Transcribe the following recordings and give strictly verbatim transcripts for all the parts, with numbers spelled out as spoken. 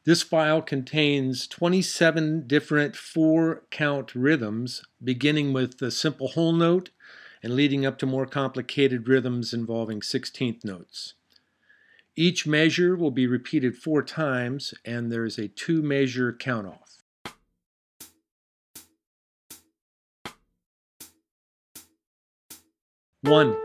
This file contains twenty-seven different four-count rhythms, beginning with the simple whole note and leading up to more complicated rhythms involving sixteenth notes. Each measure will be repeated four times, and there's a two-measure count-off. One.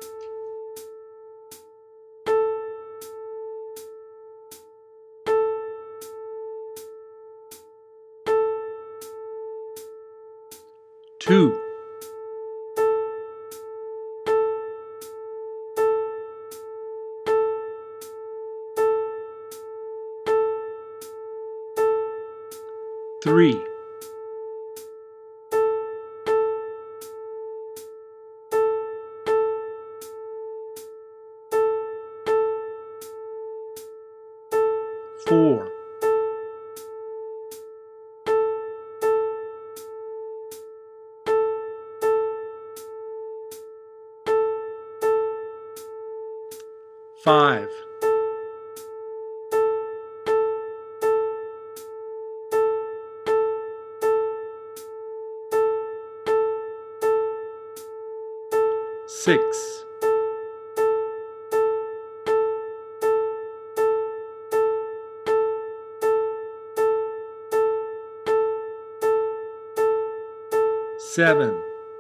Two. Three. Four. Five. Six. Seven.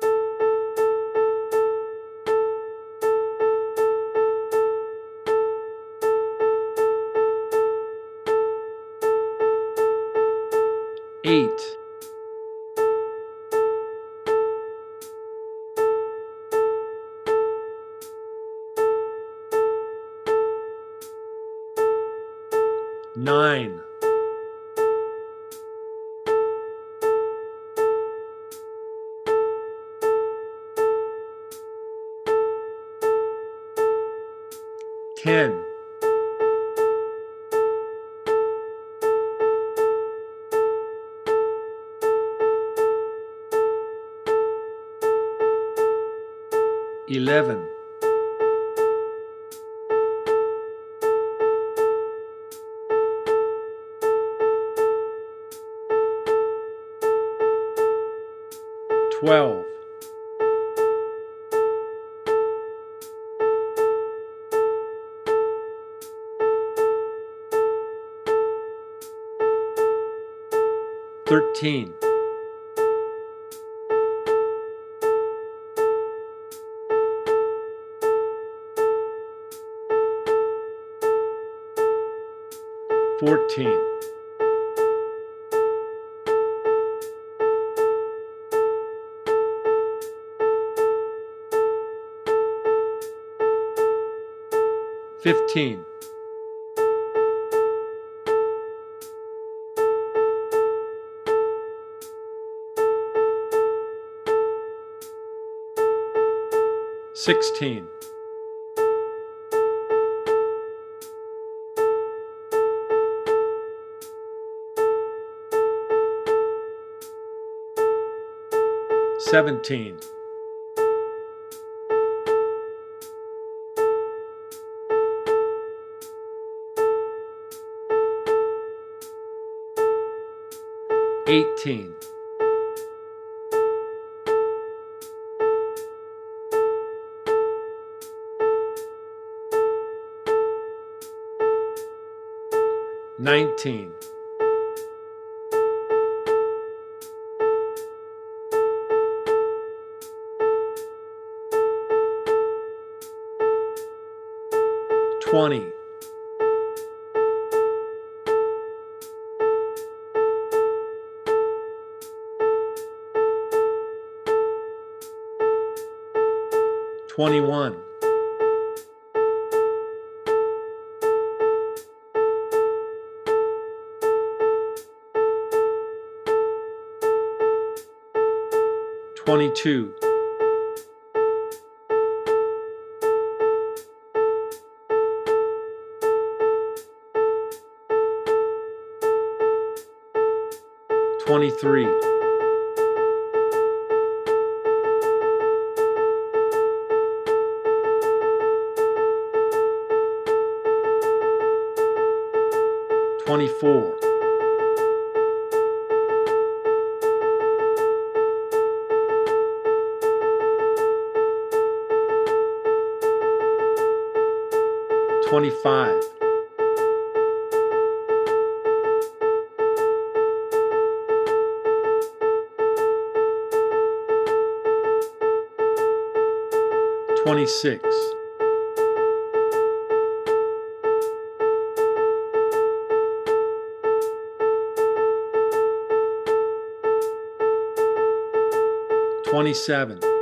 Eight. Nine. Ten. Eleven. Twelve. Thirteen. Fourteen. Fifteen. Sixteen. Seventeen. Eighteen. Nineteen. Twenty. Twenty-one. Twenty-two. Twenty-three. twenty-four, twenty-five, twenty-six, twenty-seven,